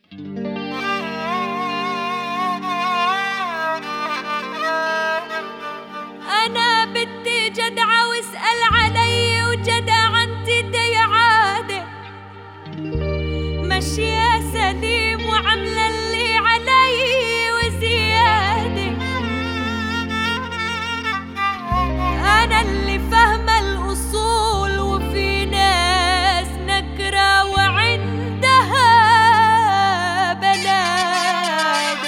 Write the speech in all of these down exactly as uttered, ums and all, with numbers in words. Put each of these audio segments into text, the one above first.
أنا بدي جدعة واسأل علي وجدع أنت دي عادة ماشية سليم وعملة اللي علي وزيادة. أنا اللي فاهمة الأصول وفي ناس نكرة وعندها بلاد.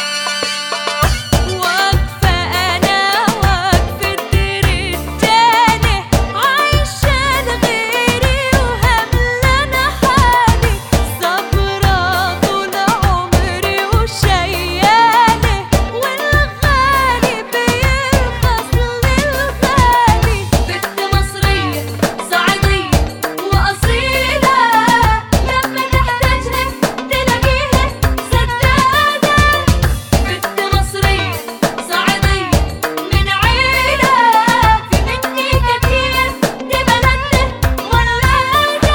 واقفة أنا واقفة رجالة عايشة لغيري وهملانة حالي صبرة طول عمري وشيالة والغالي بيرخص للغالي. بنت مصرية صعيدية وأصيلة لما نحتاجها تلاقيها سدادة. بنت مصرية صعيدية من عيلة في مني كتير دي بلدنا ولادة.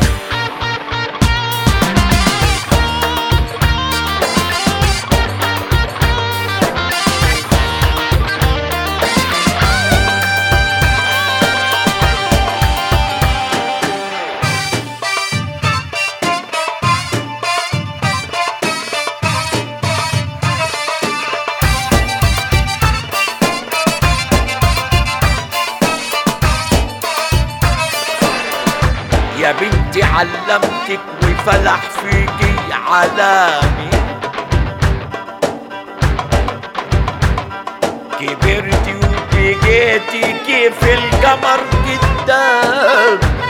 يا بنتي علمتك وفلح فيكي علامي، كبرتي وبقيتي كيف القمر قدام.